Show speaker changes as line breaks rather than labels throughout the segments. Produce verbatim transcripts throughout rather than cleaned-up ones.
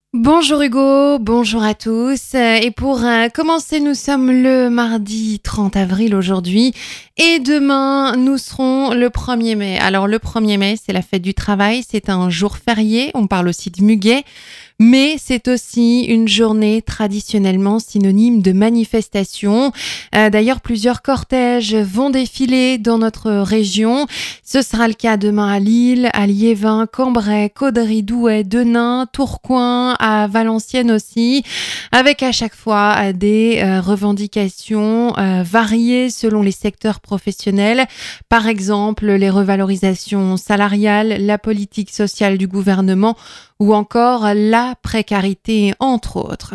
Bonjour Hugo, bonjour à tous. Euh, Et pour euh, commencer, nous sommes le mardi trente avril aujourd'hui et demain, nous serons le premier mai. Alors le premier mai, c'est la fête du travail, c'est un jour férié, on parle aussi de muguet, mais c'est aussi une journée traditionnellement synonyme de manifestation. Euh, d'ailleurs, plusieurs cortèges vont défiler dans notre région. Ce sera le cas demain à Lille, à Liévin, Cambrai, Caudry, Douai, Denain, Tourcoing, à Valenciennes aussi, avec à chaque fois euh, des euh, revendications euh, variées selon les secteurs professionnels. Par exemple, les revalorisations salariales, la politique sociale du gouvernement ou encore la précarité, entre autres.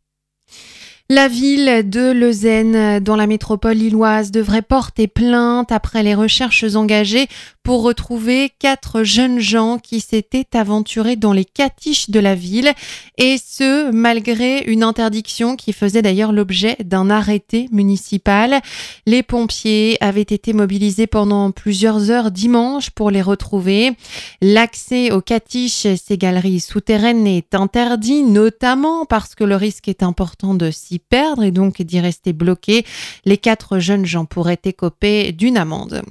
La ville de Leuzen, dans la métropole lilloise, devrait porter plainte après les recherches engagées pour retrouver quatre jeunes gens qui s'étaient aventurés dans les catiches de la ville, et ce, malgré une interdiction qui faisait d'ailleurs l'objet d'un arrêté municipal. Les pompiers avaient été mobilisés pendant plusieurs heures dimanche pour les retrouver. L'accès aux catiches, ces galeries souterraines, est interdit, notamment parce que le risque est important de s'y perdre et donc d'y rester bloqué. Les quatre jeunes gens pourraient écoper d'une amende.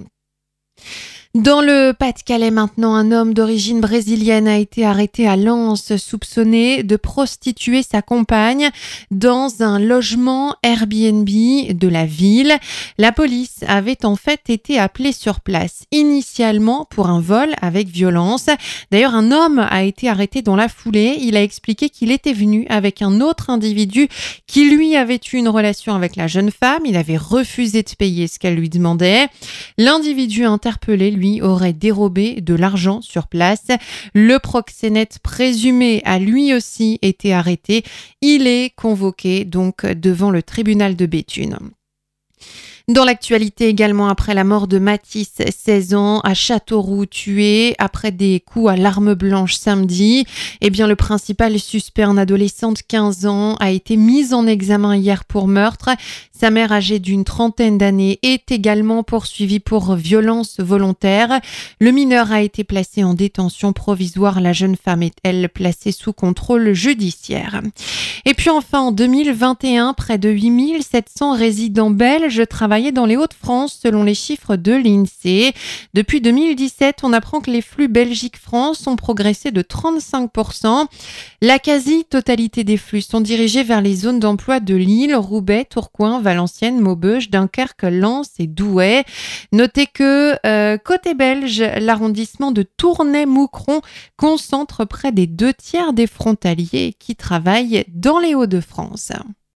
Dans le Pas-de-Calais maintenant, un homme d'origine brésilienne a été arrêté à Lens, soupçonné de prostituer sa compagne dans un logement Airbnb de la ville. La police avait en fait été appelée sur place, initialement pour un vol avec violence. D'ailleurs, un homme a été arrêté dans la foulée. Il a expliqué qu'il était venu avec un autre individu qui lui avait eu une relation avec la jeune femme. Il avait refusé de payer ce qu'elle lui demandait. L'individu interpellé, lui, lui aurait dérobé de l'argent sur place. Le proxénète présumé a lui aussi été arrêté. Il est convoqué donc devant le tribunal de Béthune. Dans l'actualité également, après la mort de Mathis, seize ans, à Châteauroux, tué après des coups à l'arme blanche samedi, eh bien le principal suspect, un adolescent de quinze ans, a été mis en examen hier pour meurtre. Sa mère, âgée d'une trentaine d'années, est également poursuivie pour violence volontaire. Le mineur a été placé en détention provisoire. La jeune femme est, elle, placée sous contrôle judiciaire. Et puis enfin, en deux mille vingt et un, près de huit mille sept cents résidents belges travaillaient dans les Hauts-de-France selon les chiffres de l'INSEE. Depuis deux mille dix-sept, on apprend que les flux Belgique-France ont progressé de trente-cinq pour cent. La quasi-totalité des flux sont dirigés vers les zones d'emploi de Lille, Roubaix, Tourcoing, Valenciennes, Maubeuge, Dunkerque, Lens et Douai. Notez que euh, côté belge, l'arrondissement de Tournai-Moucron concentre près des deux tiers des frontaliers qui travaillent dans les Hauts-de-France.